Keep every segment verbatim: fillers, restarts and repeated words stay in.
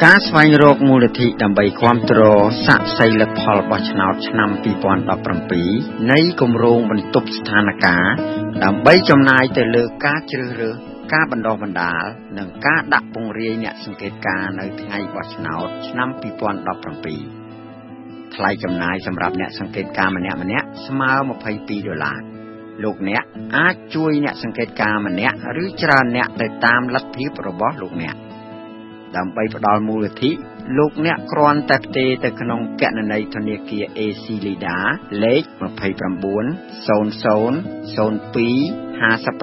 ការស្វែងរកមូលនិធិដើម្បីគាំទ្រសាកសីលផលបោះឆ្នោតឆ្នាំពីរពាន់ដប់ប្រាំពីរនៃគម្រោងបន្ទប់ស្ថានភាពដើម្បីចំណាយទៅលើការជ្រើសរើសការបណ្ដុះបណ្ដាលនិងការដាក់ពង្រាយអ្នកសង្កេតការណ៍នៅថ្ងៃបោះឆ្នោតឆ្នាំពីរពាន់ដប់ប្រាំពីរថ្លៃចំណាយសម្រាប់អ្នកសង្កេតការណ៍ម្នាក់ៗស្មើម្ភៃពីរដុល្លារលោកអ្នកអាចជួយអ្នកសង្កេតការណ៍ម្នាក់ឬច្រើនអ្នកទៅតាមលទ្ធភាពរបស់លោកអ្នកដើម្បីផ្ដល់មូលនិធិលោកអ្នកគ្រាន់តែផ្ទេរទៅក្នុងគណនីធនាគារ A C Lida លេខtwo nine zero zero zero two five eight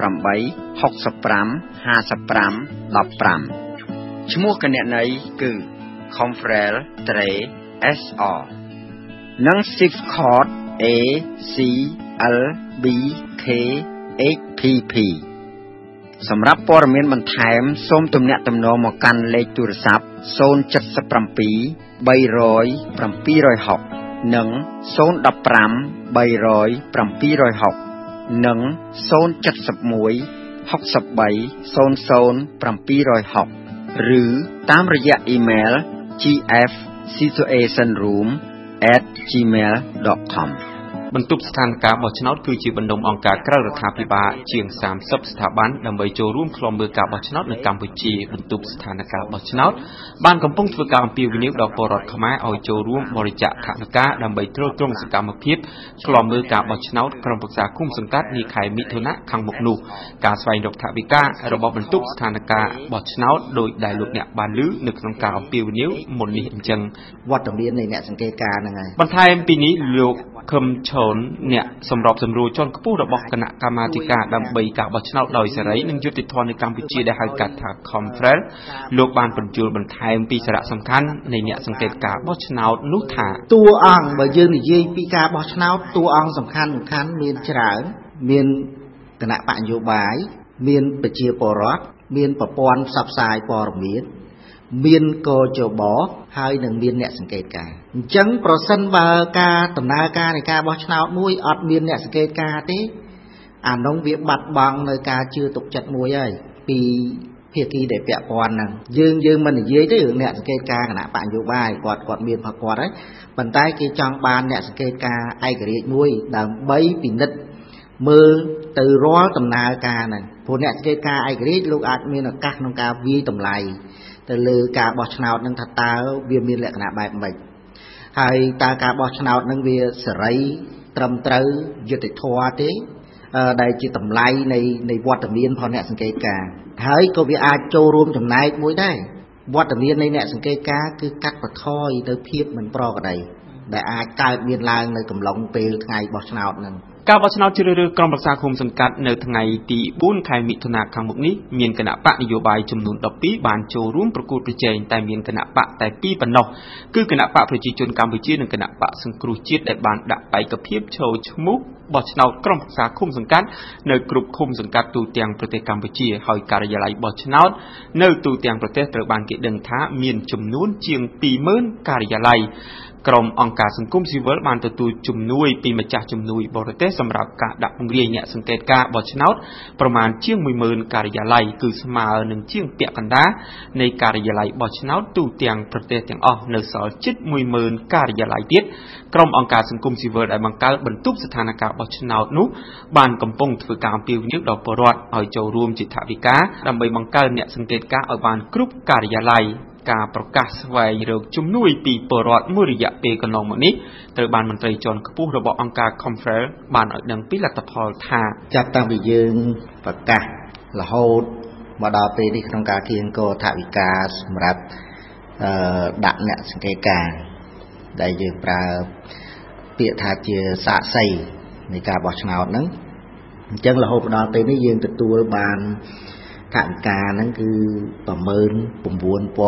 six five five five one fiveឈ្មោះគណនីគឺ Confrel Trade เอส อาร์ និង Swift Code A C L B K eight P P សម្រាប់ព័ត៌មានបន្ថែមសូមទំនាក់ទំនងមកកាន់លេខទូរស័ព្ទzero seven seven three zero zero seven zero zeroនិងzero one five three zero zero seven zero zeroនិងzero seven one six three zero zero seven zero zeroឬតាមរយៈអ៊ីមែល g f situation room at gmail dot com បន្ទប់ស្ថានភាពបោះឆ្នោតគឺជាបណ្ដុំអង្គការក្រៅរដ្ឋាភិបាលជាងសាមសិបស្ថាប័នដើម្បីចូលរួមឃ្លាំមើលការបោះឆ្នោតនៅកម្ពុជាបន្ទប់ស្ថានភាពបោះឆ្នោតបានកំពុងធ្វើការអំពាវនាវដល់ពលរដ្ឋខ្មែរឲ្យចូលរួមបរិច្ចាគថវិកាដើម្បីទ្រទ្រង់សកម្មភាពឃ្លាំមើលការបោះឆ្នោតក្រុមប្រឹក្សាឃុំសង្កាត់នាខែមិថុនាខាងមុខនោះការស្វែងរកថវិការបស់បន្ទប់ស្ថានភាពបោះឆ្នោតដោយដែលលោកអ្នកបានឮនៅក្នុងការអំពាវនាវមុននេះអញ្ចឹងវត្តមាននៃអ្នកសង្កេតការណ៍ហ្នឹងហើយបន្ថែមពីនេះលោកខឹមឆនអ្នកសម្របសម្រួលជាន់ខ្ពស់របស់គណៈកម្មាធិការដើម្បីការបោះឆ្នោតដោយសេរីនិងយុត្តិធម៌នៅកម្ពុជាដែលហៅកាត់ថា Confrel លោកបានបញ្ជូលបន្ថែមពីសារៈសំខាន់នៃអ្នកសង្កេតការបោះឆ្នោតនោះថាតួអង្គបើយើងនិយាយពីការបោះឆ្នោតតួអង្គសំខាន់សំខាន់មានច្រើនមានគណៈបកនយោបាយមានប្រជាពលរដ្ឋមានប្រព័ន្ធផ្សព្វផ្សាយព័ត៌មានមានកជបហើយនឹងមានអ្នកសង្កេតការណ៍អញ្ចឹងប្រសិនបើការដំណើរការនៃការបោះឆ្នោតមួយអត់មានអ្នកសង្កេតការណ៍ទេអានោះវាបាត់បង់នៅការជឿទុកចិត្តមួយហើយពីភាគីដែលពាក់ព័ន្ធហ្នឹងយើងយើងមិននិយាយទេរឿងអ្នកសង្កេតការណ៍គណៈបកនយោបាយគាត់គាត់មានផកគាត់ហើយប៉ុន្តែគេចង់បានអ្នកសង្កេតការណ៍ឯករាជ្យមួយដើម្បីពិនិត្យមើលទៅរាល់ដំណើរការហ្នឹងព្រោះអ្នកសង្កេតការណ៍ឯករាជ្យលោកអាចមានឱកាសក្នុងការវាយតម្លៃទៅលើការបោះឆ្នោតនឹងថាតើវាមានលក្ខណៈបែបម៉េចហើយតើការបោះឆ្នោតនឹងវាសេរីត្រឹមត្រូវយុត្តិធម៌ទេដែលជាតម្លៃនៃនៃវត្តមានផងអ្នកសង្កេតការណ៍ហើយក៏វាអាចចូលរួមចំណែកមួយដែរវត្តមាននៃអ្នកសង្កេតការណ៍គឺកាត់បន្ថយទៅភាពមិនប្រក្រតីដែលអាចកើតមានឡើងនៅកំឡុងពេលថ្ងៃបោះឆ្នោតនឹងការបោះឆ្នោតជ្រើសរើសក្រុមប្រឹក្សាឃុំសង្កាត់នៅថ្ងៃទីfourខែមិថុនាខាងមុខនេះមានគណៈបកនយោបាយចំនួនtwelveបានចូលរួមប្រកួតប្រជែងតែមានគណៈបកតែtwoប៉ុណ្ណោះគឺគណៈបកប្រជាជនកម្ពុជានិងគណៈបកសង្គ្រោះជាតិដែលបានដាក់ឯកភាពចូលឈ្មោះបោះឆ្នោតក្រុមប្រឹក្សាឃុំសង្កាត់នៅគ្រប់ឃុំសង្កាត់ទូទាំងប្រទេសកម្ពុជាហើយការិយាល័យបោះឆ្នោតនៅទូទាំងប្រទេសត្រូវបានគេដឹងថាមានចំនួនជាងtwoម៉ឺនការិយាល័យក្រុមអង្គការសង្គមស៊ីវិលបានទទួលជំនួយពីម្ចាស់ជំនួយបរទេសសម្រាប់ការដាក់ពង្រាយអ្នកសង្កេតការបោះឆ្នោតប្រមាណជាងoneម៉ឺនការិយាល័យគឺស្មើនឹងជាងពាក់កណ្ដាលនៃការិយាល័យបោះឆ្នោតទូទាំងប្រទេសទាំងអស់នៅសល់ជិតoneម៉ឺនការិយាល័យទៀតក្រុមអង្គការសង្គមស៊ីវិលដែលបង្កើតបន្ទប់ស្ថានភាពបោះឆ្នោតនោះបានកំពុងធ្វើការអំពាវនាវដល់ពលរដ្ឋឲ្យចូលរួមជាថវិកាដើម្បីបង្កើនអ្នកសង្កេតការណ៍ឲ្យបានគ្រប់ការិយាល័យការប្រកាសស្វែងរកជំនួយពីពលរដ្ឋមួយរយៈពេលកន្លងមកនេះត្រូវបានមន្ត្រីជាន់ខ្ពស់របស់អង្គការ Confrel បានឲ្យដឹងពីលទ្ធផលថាចាប់តាំងពីយើងប្រកាសរហូតមកដល់ពេលនេះក្នុងការគៀងគរថវិកាសម្រាប់អឺដាក់អ្នកសង្កេតការណ៍ដែលយើងប្រើពាក្យថាជាសាក្សីនៃការបោះឆ្នោតហ្នឹងអញ្ចឹងរហូតដល់ពេលនេះយើងទទួលបានថវិកាហ្នឹងគឺone nine thousand eight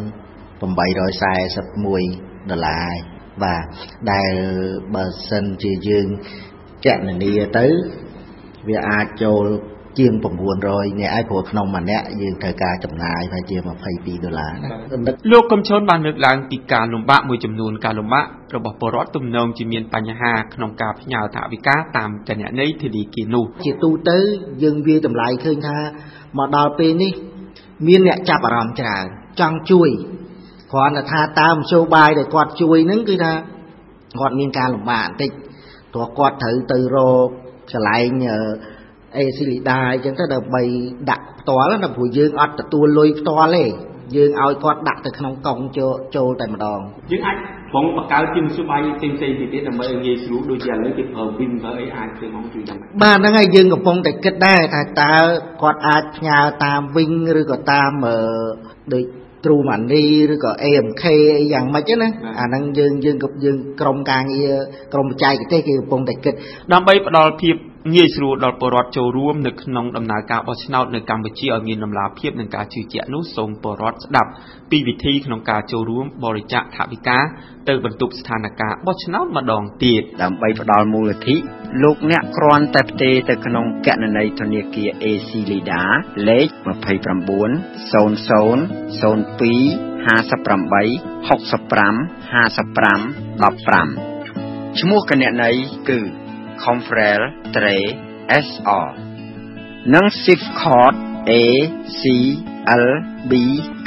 hundred forty-oneដុល្លារបាទដែលបើសិនជាយើងគណនាទៅវាអាចចូលជាងnine hundredនាក់ហើយព្រោះក្នុងម្នាក់យើងត្រូវការចំណាយប្រហែលជាtwenty-twoដុល្លារណាលោកកឹមឆនបានលើកឡើងពីការលំបាកមួយចំនួនការលំបាករបស់ពលរដ្ឋទំនងជាមានបញ្ហាក្នុងការផ្ញើថវិកាតាមគណនីធនាគារនោះជាទូទៅយើងវាតម្លៃឃើញថាមកដល់ពេលនេះមានអ្នកចាប់អារម្មណ៍ច្រើនចង់ជួយ còn là tha tam show bài để quạt chui nứng cứ ra quạt miên ca làm bạn tịchตัวquạt thử từ rô trở lại nhờ ê xì lì đài chẳng tới đợt bày đặt tòa là phụ dương ọt tua lôi tòa lê dương ao quạt đặt từ không công cho cho tại mà đòn dương anh phong bạc cao chim số bay tên xây thì thế là mới nghe số đôi giờ lấy cái hờ pin với ấy ai thì mong chuyện này ba nó ngay dươngกับphongแต่kếtได้ถ้าตาquạtอาญาตามวิ่งหรือก็ตามเออโดยตรูมันดีหรือก็เอ็มเคอย่างมาchứนะอ่านั่งยืนยืนกับยืนกรมกลางเอียกรมใจกับเต้คือปงแต่เกิดดำใบปลอดเพียบง่ายสุดดอลปรอดโจรวมในขนมดำนาการบอชนาในกัมพูชีเอาเงินดำลาเพียบในการชื่อเจ้านุสงปรอดดับปีวิธีขนมการโจรวมบริจาคถาวิกาเติมบรรทุกสถานการบอชนามาดองตีดดำใบปลอดมูลธิลูกเนี่ยครอนแต่เตแต่ขนมแกะในธนาคารเอซิลิดาเล็กมาภัยประบุนโซนโซนโซนปีห้าสิบปรำใบหกสิบปรำห้าสิบปรำดับปรำชั่วโมงกันเนี่ยในคือ Confrel เตร เอส อาร์ นัง Shift Code A C L B K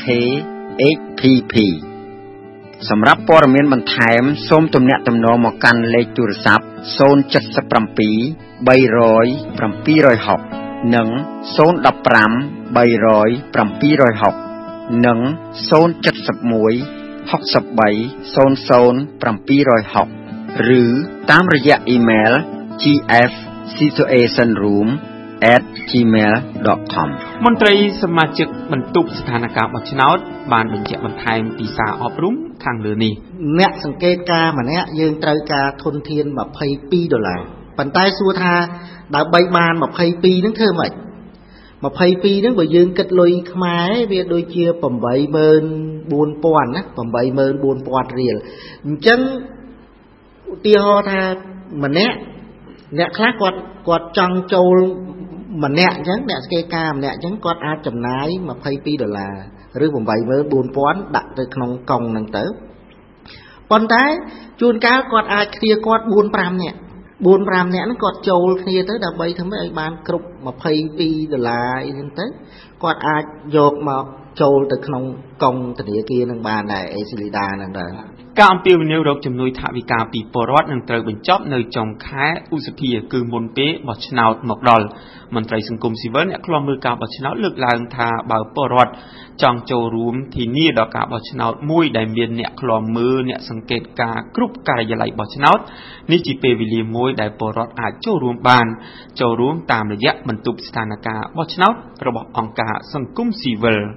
H P P สำหรับปรมีนบันทายส้มตุ่มเนี่ยตุ่มนอมากันเลขโทรศัพท์โซนเจ็ดสิบปรำปีใบร้อยปรำปีร้อยหกหนึ่งโซนดับปรำใบร้อยปรำปีร้อยหกหนึ่งโซนเจ็ดสิบมวยหกสิบใบโซนโซนปรำปีร้อยหกหรือตามระยะอีเมล g f situation room at gmail dot com มนตรีสมาชิกบรรทุกสถานการณ์บัชนาดบานบรรเจบรรทายปีศาออบรุ่มทางเรือนี้เนี่ยสังเกตการมาเนี่ยยืนตรายการทนเทียนแบบเพย์ปีดอลลาร์ปันใต้สัวทาดาวใบบานแบบเพย์ปีนั่นเธอไหมมาเพย์ปีนั่นบ่ยืนกัดลอยขมายเวียโดยเชียผมใบเมินบูนปอนนะผมใบเมินบูนปอนเรียลจังตีฮอทามันเนี่ยเนี่ยคลาดกอดกอดจังโจมันเนี่ยจังเนี่ยสเกกามเนี่ยจังกอดอาจำนายมาเพย์ปีดอลลาร์หรือผมใบเมินบูนปอนดักไปขนมกองนั่งเต๋อปอนท้ายจูนก้าวกอดอาเคลียกอดบูนปรามเนี่ยบูนปรามเนี่ยนั่นกอดโจเคลียเต๋อดับใบทำให้ไอ้บานกรุบมาเพย์ปีดอลลาร์นั่นเต๋อกอดอาโยกมาโจแต่ขนมกองตะเนียกีนั่งบานได้เอซิลิดานั่นเด้อการเปลี่ยนแนวรบจำนวนถาวิกาปีปรอดนังเตอร์บรรจบในจงค้าอุสเพียคือมนเป้บอชนาดหมอกดอลมันไตรสังคมซีเวอร์เนี่ยคลอมมือการบอชนาดเลือกลางทาบ่าวปรอดจังโจรูมที่นี่ดอกกาบอชนาดมุ้ยได้เมียนเนี่ยคลอมมือเนี่ยสังเกตการกรุ๊ปการยาไลบอชนาดนี่จีเปวิลีมุ้ยได้ปรอดอาจโจรูมบานโจรูมตามระยะบรรทุกสถานการบอชนาดระบบองการสังคมซีเวอร์